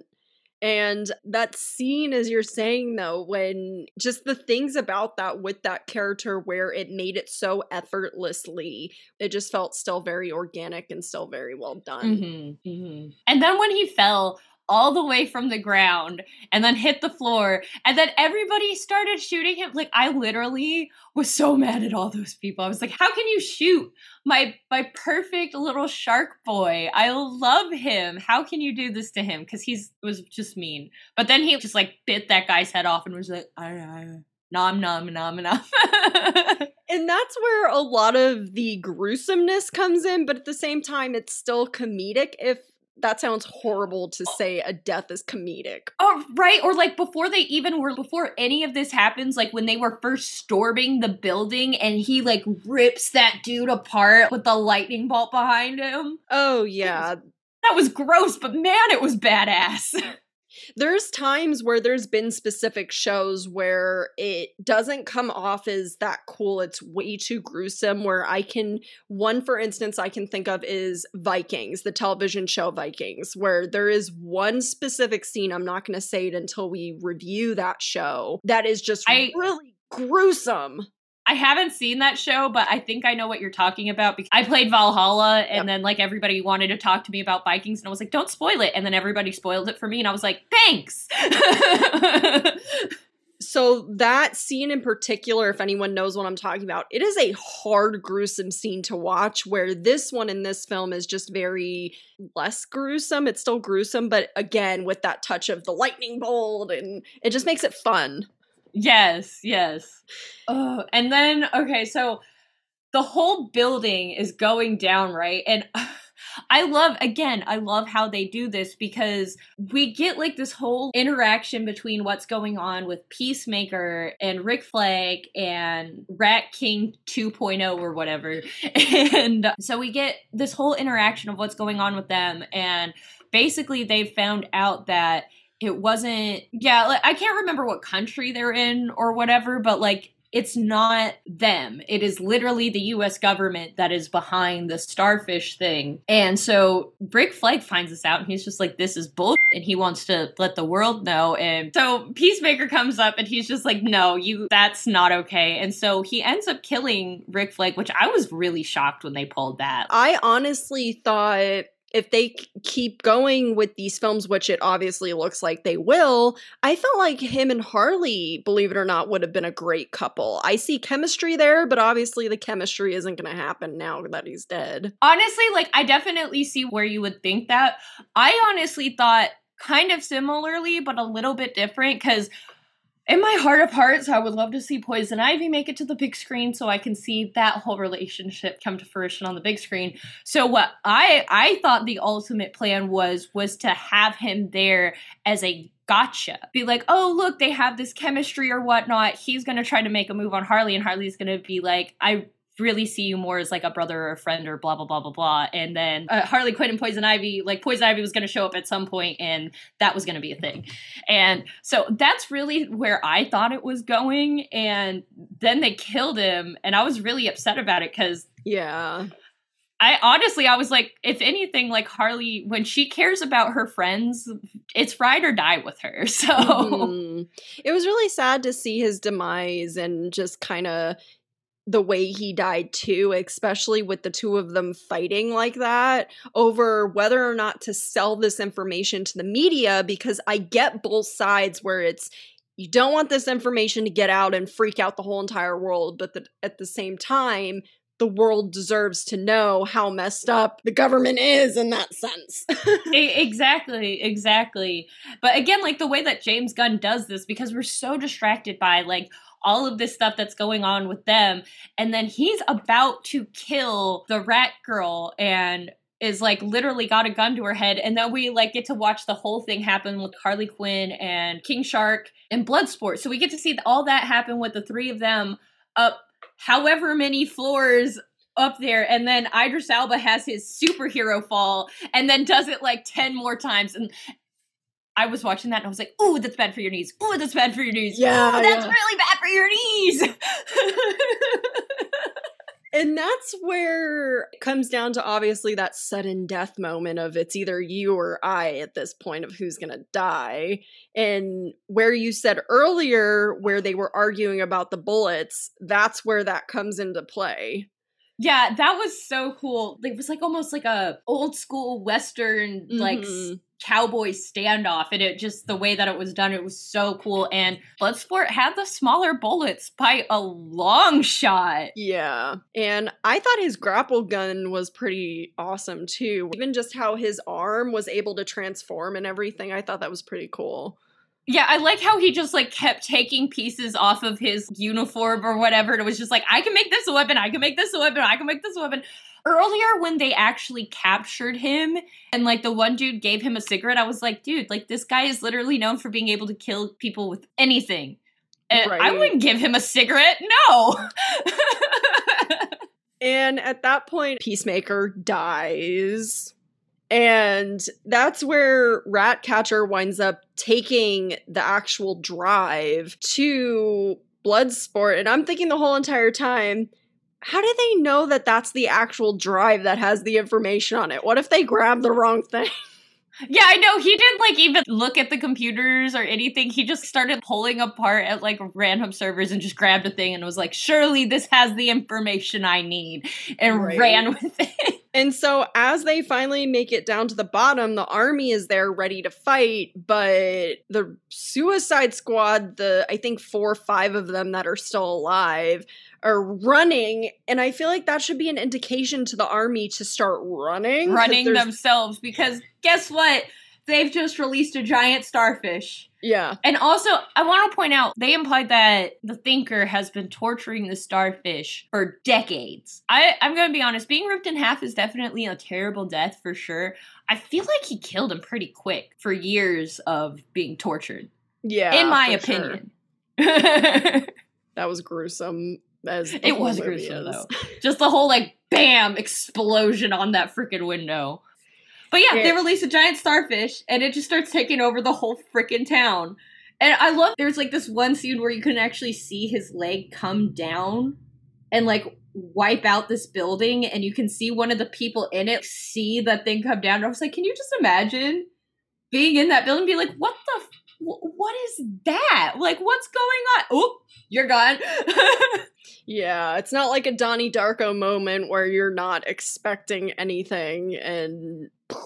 And that scene, as you're saying, though, when just the things about that with that character where it made it so effortlessly, it just felt still very organic and still very well done. Mm-hmm, mm-hmm. And then when he fell all the way from the ground and then hit the floor and then everybody started shooting him, like I literally was so mad at all those people. I was like, how can you shoot my perfect little shark boy? I love him. How can you do this to him? Because was just mean. But then he just like bit that guy's head off and was like, nom nom nom nom. And that's where a lot of the gruesomeness comes in, but at the same time it's still comedic. If that sounds horrible to say a death is comedic. Oh, right. Or like before any of this happens, like when they were first storming the building and he like rips that dude apart with the lightning bolt behind him. Oh, yeah. That was gross, but man, it was badass. There's times where there's been specific shows where it doesn't come off as that cool. It's way too gruesome, where one, for instance, I can think of is Vikings, the television show Vikings, where there is one specific scene, I'm not going to say it until we review that show, that is just really gruesome. I haven't seen that show, but I think I know what you're talking about because I played Valhalla and then like everybody wanted to talk to me about Vikings and I was like, don't spoil it. And then everybody spoiled it for me and I was like, thanks. So that scene in particular, if anyone knows what I'm talking about, it is a hard, gruesome scene to watch, where this one in this film is just very less gruesome. It's still gruesome, but again, with that touch of the lightning bolt, and it just makes it fun. Yes. Oh, and then, okay, so the whole building is going down, right? And I love how they do this because we get like this whole interaction between what's going on with Peacemaker and Rick Flag and Rat King 2.0 or whatever. And so we get this whole interaction of what's going on with them. And basically they've found out that it wasn't, like, I can't remember what country they're in or whatever, but like it's not them. It is literally the US government that is behind the starfish thing. And so Rick Flag finds this out and he's just like, this is bullshit, and he wants to let the world know. And so Peacemaker comes up and he's just like, no, that's not okay. And so he ends up killing Rick Flag, which I was really shocked when they pulled that. I honestly thought if they keep going with these films, which it obviously looks like they will, I felt like him and Harley, believe it or not, would have been a great couple. I see chemistry there, but obviously the chemistry isn't going to happen now that he's dead. Honestly, like, I definitely see where you would think that. I honestly thought kind of similarly, but a little bit different, because in my heart of hearts, I would love to see Poison Ivy make it to the big screen so I can see that whole relationship come to fruition on the big screen. So what I thought the ultimate plan was to have him there as a gotcha. Be like, oh, look, they have this chemistry or whatnot. He's going to try to make a move on Harley, and Harley's going to be like, I really see you more as like a brother or a friend or blah, blah, blah, blah, blah. And then Harley Quinn and Poison Ivy, like Poison Ivy was going to show up at some point and that was going to be a thing. And so that's really where I thought it was going. And then they killed him and I was really upset about it because yeah, I was like, if anything, like Harley, when she cares about her friends, it's ride or die with her. So It was really sad to see his demise and just kind of the way he died too, especially with the two of them fighting like that over whether or not to sell this information to the media, because I get both sides where it's, you don't want this information to get out and freak out the whole entire world, but at the same time, the world deserves to know how messed up the government is in that sense. Exactly. But again, like the way that James Gunn does this, because we're so distracted by like all of this stuff that's going on with them. And then he's about to kill the rat girl and is like literally got a gun to her head. And then we like get to watch the whole thing happen with Harley Quinn and King Shark and Bloodsport. So we get to see all that happen with the three of them up however many floors up there. And then Idris Elba has his superhero fall and then does it like 10 more times. And I was watching that and I was like, ooh, that's bad for your knees. Ooh, that's bad for your knees. Yeah, ooh, that's really bad for your knees. And that's where it comes down to obviously that sudden death moment of it's either you or I at this point of who's going to die. And where you said earlier where they were arguing about the bullets, that's where that comes into play. Yeah, that was so cool. It was like almost like a old school Western, like cowboy standoff, and it just, the way that it was done, it was so cool. And Bloodsport had the smaller bullets by a long shot. Yeah, and I thought his grapple gun was pretty awesome too. Even just how his arm was able to transform and everything, I thought that was pretty cool. Yeah, I like how he just, like, kept taking pieces off of his uniform or whatever. It was just like, I can make this a weapon, I can make this a weapon, I can make this a weapon. Earlier, when they actually captured him, and, like, the one dude gave him a cigarette, I was like, dude, like, this guy is literally known for being able to kill people with anything. And right. I wouldn't give him a cigarette, no! And at that point, Peacemaker dies. And that's where Ratcatcher winds up taking the actual drive to Bloodsport. And I'm thinking the whole entire time, how do they know that that's the actual drive that has the information on it? What if they grab the wrong thing? Yeah, I know. He didn't, like, even look at the computers or anything. He just started pulling apart at, like, random servers and just grabbed a thing and was like, surely this has the information I need, and ran with it. And so as they finally make it down to the bottom, the army is there ready to fight, but the Suicide Squad, I think 4 or 5 of them that are still alive, are running, and I feel like that should be an indication to the army to start running. Running themselves, because guess what? They've just released a giant starfish. Yeah. And also, I want to point out, they implied that the Thinker has been torturing the starfish for decades. I'm going to be honest, being ripped in half is definitely a terrible death for sure. I feel like he killed him pretty quick for years of being tortured. Yeah. In my opinion. Sure. That was gruesome. It was gruesome, though. Just the whole, like, bam, explosion on that freaking window. But yeah, they release a giant starfish, and it just starts taking over the whole freaking town. And I love there's like this one scene where you can actually see his leg come down and like wipe out this building, and you can see one of the people in it see that thing come down. And I was like, can you just imagine being in that building and be like, what is that? Like, what's going on? Oh, you're gone. Yeah, it's not like a Donnie Darko moment where you're not expecting anything and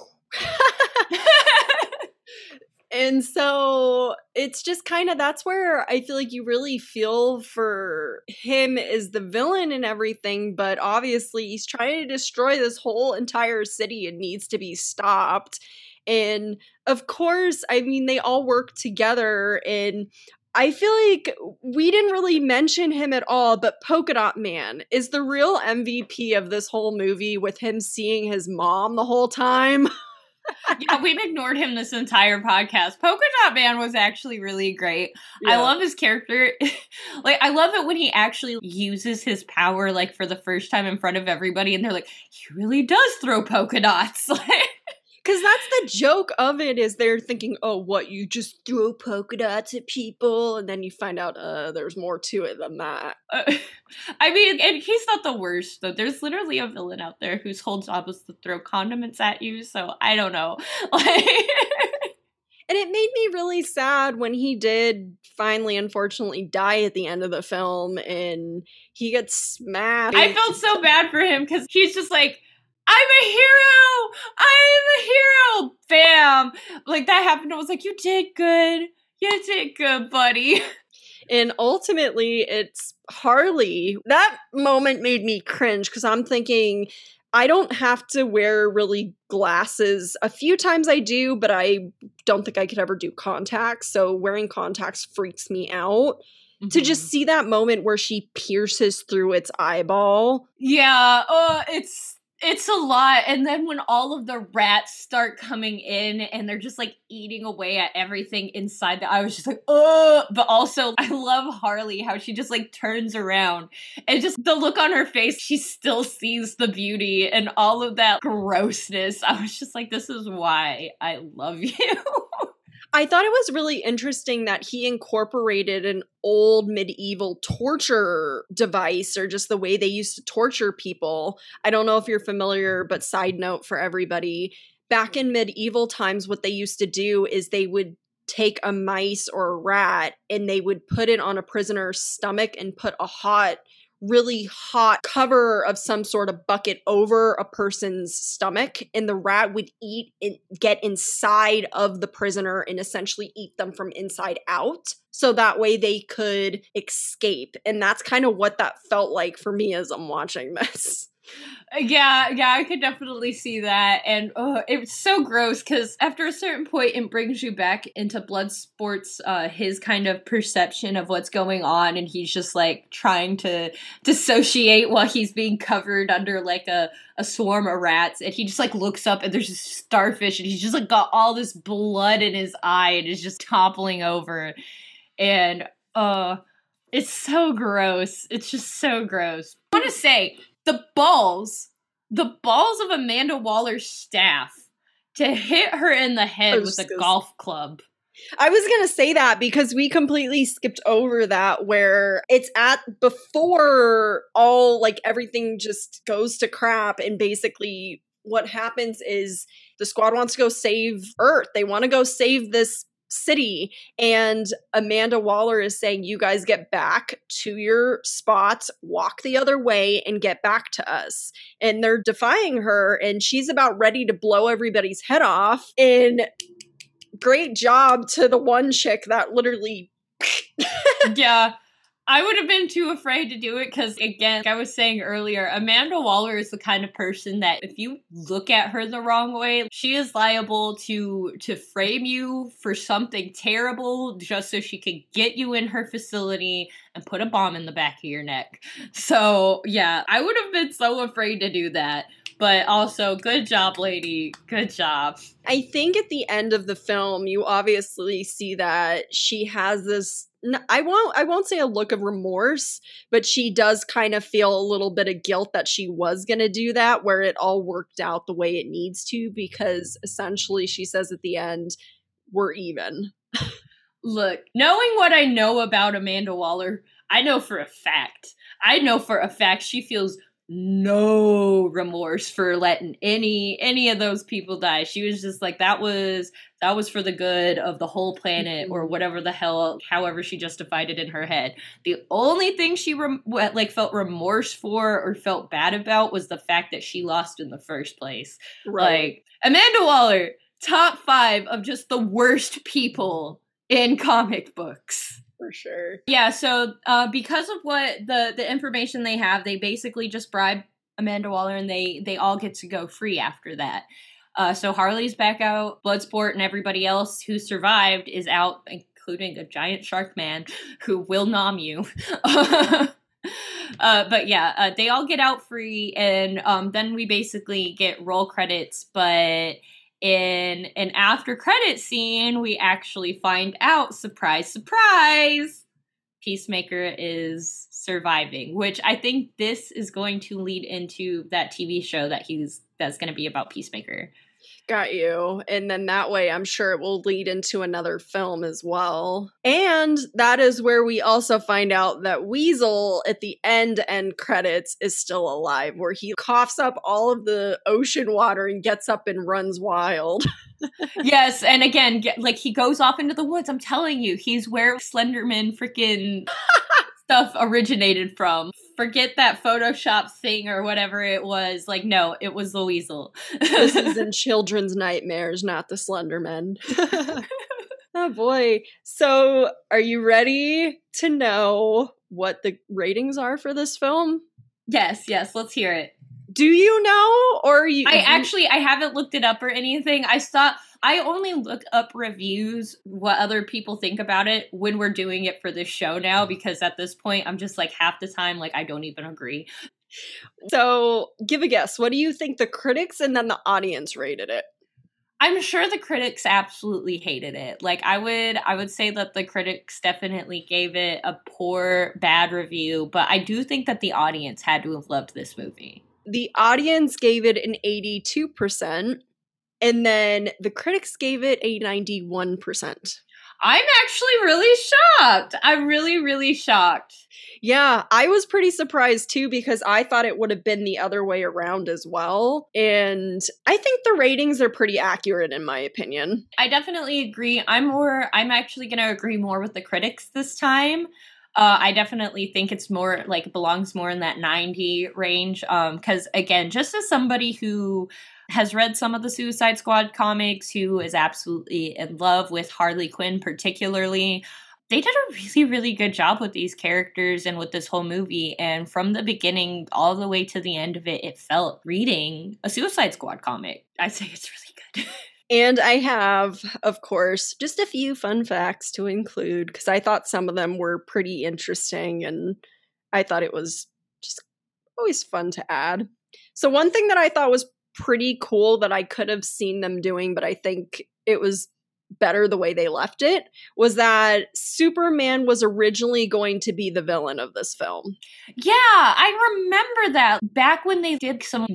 and so it's just kind of, that's where I feel like you really feel for him as the villain and everything, but obviously he's trying to destroy this whole entire city and needs to be stopped. And of course, I mean, they all work together, and I feel like we didn't really mention him at all, but Polka Dot Man is the real MVP of this whole movie, with him seeing his mom the whole time. Yeah, we've ignored him this entire podcast. Polka Dot Man was actually really great. Yeah. I love his character. Like, I love it when he actually uses his power, like, for the first time in front of everybody, and they're like, he really does throw polka dots. Because that's the joke of it, is they're thinking, oh, what, you just throw polka dots at people? And then you find out there's more to it than that. I mean, and he's not the worst, though. There's literally a villain out there whose whole job is to throw condiments at you, so I don't know. And it made me really sad when he did finally, unfortunately, die at the end of the film, and he gets smashed. I felt so bad for him, because he's just like, I'm a hero! I'm a hero! Bam! Like, that happened. I was like, you did good. You did good, buddy. And ultimately, it's Harley. That moment made me cringe, because I'm thinking, I don't have to wear really glasses. A few times I do, but I don't think I could ever do contacts. So wearing contacts freaks me out. Mm-hmm. To just see that moment where she pierces through its eyeball. Yeah, it's a lot. And then when all of the rats start coming in and they're just like eating away at everything inside, I was just like, oh, but also I love Harley, how she just like turns around and just the look on her face, she still sees the beauty and all of that grossness. I was just like, this is why I love you. I thought it was really interesting that he incorporated an old medieval torture device, or just the way they used to torture people. I don't know if you're familiar, but side note for everybody, back in medieval times, what they used to do is they would take a mice or a rat and they would put it on a prisoner's stomach and put a really hot cover of some sort of bucket over a person's stomach, and the rat would eat and get inside of the prisoner and essentially eat them from inside out, so that way they could escape. And that's kind of what that felt like for me as I'm watching this. Yeah, I could definitely see that. And it's so gross, because after a certain point, it brings you back into Bloodsport's, his kind of perception of what's going on. And he's just like trying to dissociate while he's being covered under like a swarm of rats. And he just like looks up and there's a starfish and he's just like got all this blood in his eye and is just toppling over. And it's so gross. It's just so gross. I want to say, the balls of Amanda Waller's staff to hit her in the head with a golf club. I was going to say that because we completely skipped over that, where it's at before all, like, everything just goes to crap, and basically what happens is the squad wants to go save Earth. They want to go save this city, and Amanda Waller is saying, you guys get back to your spots, walk the other way, and get back to us. And they're defying her, and she's about ready to blow everybody's head off. And great job to the one chick that literally yeah, I would have been too afraid to do it, because, again, like I was saying earlier, Amanda Waller is the kind of person that if you look at her the wrong way, she is liable to frame you for something terrible just so she could get you in her facility and put a bomb in the back of your neck. So, yeah, I would have been so afraid to do that. But also, good job, lady. Good job. I think at the end of the film, you obviously see that she has this, I won't say a look of remorse, but she does kind of feel a little bit of guilt that she was going to do that, where it all worked out the way it needs to, because essentially she says at the end, we're even. Look, knowing what I know about Amanda Waller, I know for a fact she feels no remorse for letting any of those people die. She was just like, that was for the good of the whole planet, or whatever the hell, however she justified it in her head. The only thing she felt remorse for or felt bad about was the fact that she lost in the first place. Right. Like, Amanda Waller, top 5 of just the worst people in comic books. For sure. Yeah, so because of what the information they have, they basically just bribe Amanda Waller, and they all get to go free after that. So Harley's back out, Bloodsport and everybody else who survived is out, including a giant shark man who will nom you. But yeah, they all get out free, and then we basically get roll credits, but in an after credit scene, we actually find out, surprise, surprise, Peacemaker is surviving, which I think this is going to lead into that TV show that's going to be about Peacemaker. Got you. And then that way, I'm sure it will lead into another film as well. And that is where we also find out that Weasel at the end credits is still alive, where he coughs up all of the ocean water and gets up and runs wild. Yes, and again, he goes off into the woods. I'm telling you, he's where Slenderman freaking stuff originated from. Forget that Photoshop thing or whatever it was. Like, no, it was the Weasel. This is in children's nightmares, not the Slenderman. Oh boy. So, are you ready to know what the ratings are for this film? Yes, let's hear it. Do you know, or you? I haven't looked it up or anything. I only look up reviews, what other people think about it when we're doing it for this show now, because at this point, I'm just like half the time, like, I don't even agree. So give a guess. What do you think the critics and then the audience rated it? I'm sure the critics absolutely hated it. Like, I would say that the critics definitely gave it a poor, bad review, but I do think that the audience had to have loved this movie. The audience gave it an 82%, and then the critics gave it a 91%. I'm actually really shocked. I'm really, really shocked. Yeah, I was pretty surprised too, because I thought it would have been the other way around as well. And I think the ratings are pretty accurate in my opinion. I definitely agree. I'm actually going to agree more with the critics this time. I definitely think it's more like belongs more in that 90 range. Because again, just as somebody who has read some of the Suicide Squad comics, who is absolutely in love with Harley Quinn particularly, they did a really, really good job with these characters and with this whole movie. And from the beginning all the way to the end of it, it felt reading a Suicide Squad comic. I'd say it's really good. And I have, of course, just a few fun facts to include, because I thought some of them were pretty interesting, and I thought it was just always fun to add. So one thing that I thought was pretty cool that I could have seen them doing, but I think it was better the way they left it, was that Superman was originally going to be the villain of this film. Yeah, I remember that back when they did some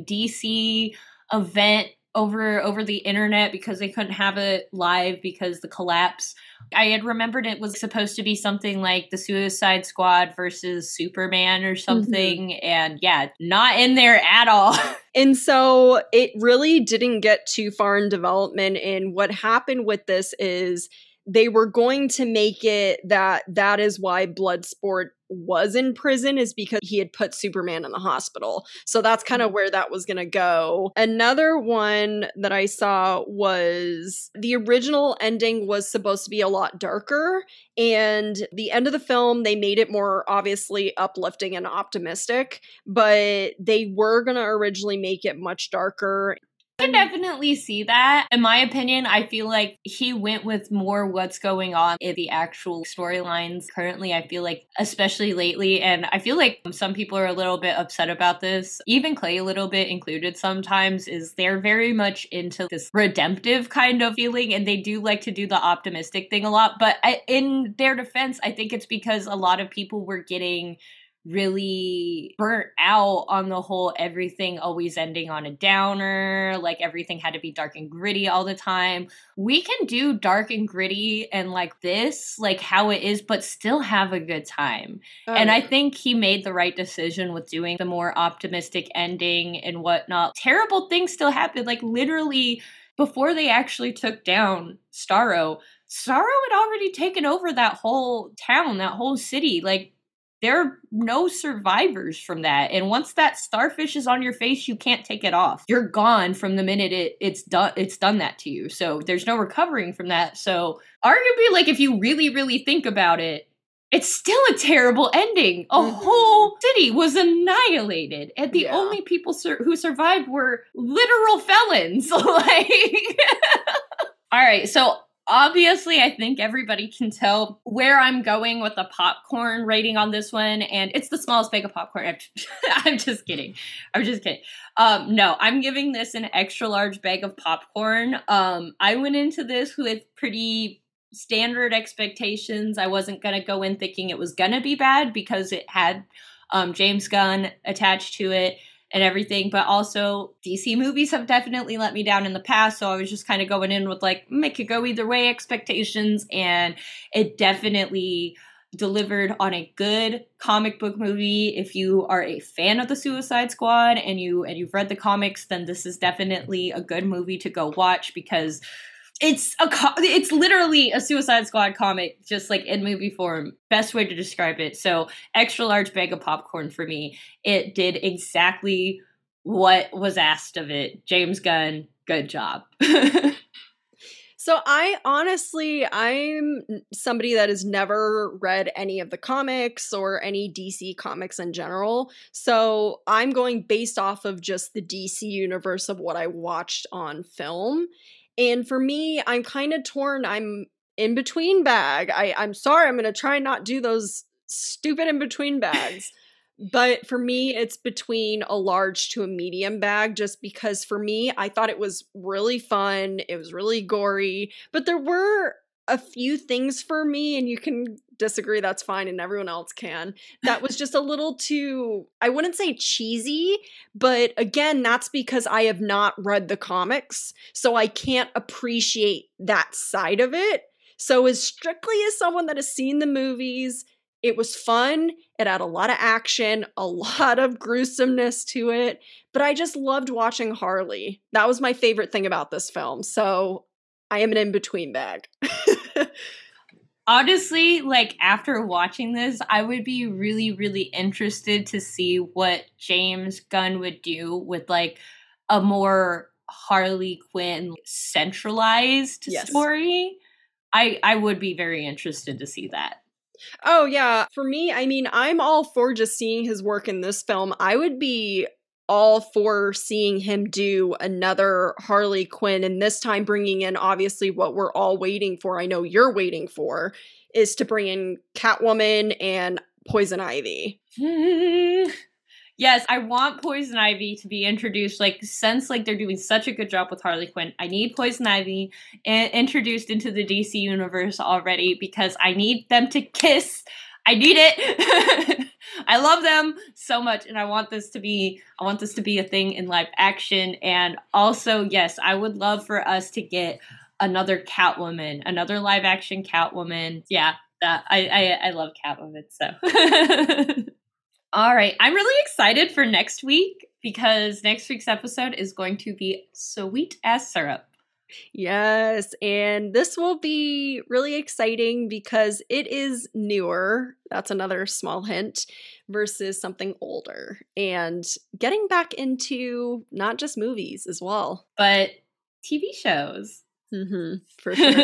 DC event over the internet because they couldn't have it live because the collapse. I had remembered it was supposed to be something like the Suicide Squad versus Superman or something. Mm-hmm. And yeah, not in there at all. And so it really didn't get too far in development. And what happened with this is they were going to make it that is why Bloodsport was in prison, is because he had put Superman in the hospital. So that's kind of where that was going to go. Another one that I saw was the original ending was supposed to be a lot darker. And the end of the film, they made it more obviously uplifting and optimistic, but they were going to originally make it much darker. I can definitely see that. In my opinion, I feel like he went with more what's going on in the actual storylines currently. I feel like, especially lately, and I feel like some people are a little bit upset about this, even Clay a little bit included sometimes, is they're very much into this redemptive kind of feeling, and they do like to do the optimistic thing a lot. But in their defense, I think it's because a lot of people were getting really burnt out on the whole everything always ending on a downer, like everything had to be dark and gritty all the time. We can do dark and gritty and like this, like how it is, but still have a good time. And I think he made the right decision with doing the more optimistic ending and whatnot. Terrible things still happen. Like literally before they actually took down Starro had already taken over that whole town, that whole city. Like there are no survivors from that. And once that starfish is on your face, you can't take it off. You're gone from the minute it's done that to you. So there's no recovering from that. So arguably, like if you really, really think about it, it's still a terrible ending. A whole city was annihilated. And the only people who survived were literal felons. Like, all right. So obviously, I think everybody can tell where I'm going with the popcorn rating on this one. And it's the smallest bag of popcorn. I'm just kidding. No, I'm giving this an extra large bag of popcorn. I went into this with pretty standard expectations. I wasn't going to go in thinking it was going to be bad because it had James Gunn attached to it and everything, but also DC movies have definitely let me down in the past, so I was just kind of going in with like, it could go either way expectations, and it definitely delivered on a good comic book movie. If you are a fan of the Suicide Squad and you've read the comics, then this is definitely a good movie to go watch because it's literally a Suicide Squad comic, just like in movie form. Best way to describe it. So extra large bag of popcorn for me. It did exactly what was asked of it. James Gunn, good job. So I'm somebody that has never read any of the comics or any DC comics in general. So I'm going based off of just the DC universe of what I watched on film. And for me, I'm kind of torn. I'm in between bag. I'm sorry, I'm going to try not do those stupid in between bags. But for me, it's between a large to a medium bag, just because for me, I thought it was really fun. It was really gory, but there were a few things for me, and you can disagree, that's fine, and everyone else can, that was just a little too, I wouldn't say cheesy, but again, that's because I have not read the comics, so I can't appreciate that side of it. So as strictly as someone that has seen the movies, it was fun. It had a lot of action, a lot of gruesomeness to it, but I just loved watching Harley. That was my favorite thing about this film, so I am an in-between bag. Honestly, like, after watching this, I would be really, really interested to see what James Gunn would do with, like, a more Harley Quinn centralized story. I would be very interested to see that. Oh, yeah. For me, I mean, I'm all for just seeing his work in this film. I would be all for seeing him do another Harley Quinn, and this time bringing in, obviously, what we're all waiting for, I know you're waiting for, is to bring in Catwoman and Poison Ivy. Yes, I want Poison Ivy to be introduced, like, since, like, they're doing such a good job with Harley Quinn, I need Poison Ivy introduced into the DC universe already, because I need them to kiss. I need it. I love them so much, and I want this to be a thing in live action. And also, yes, I would love for us to get another Catwoman, another live action Catwoman. Yeah, I love Catwoman, so. All right, I'm really excited for next week because next week's episode is going to be sweet as syrup. Yes, and this will be really exciting because it is newer. That's another small hint versus something older, and getting back into not just movies as well, but TV shows. For sure.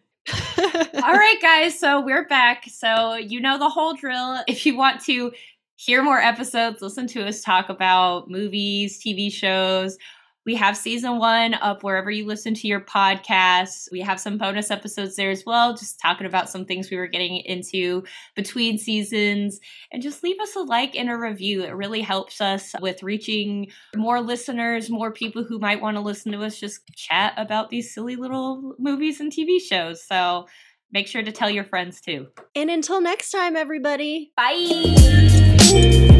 All right, guys, so we're back. So you know the whole drill. If you want to hear more episodes, listen to us talk about movies, TV shows, we have season 1 up wherever you listen to your podcasts. We have some bonus episodes there as well, just talking about some things we were getting into between seasons. And just leave us a like and a review. It really helps us with reaching more listeners, more people who might want to listen to us just chat about these silly little movies and TV shows. So make sure to tell your friends too. And until next time, everybody. Bye. Bye.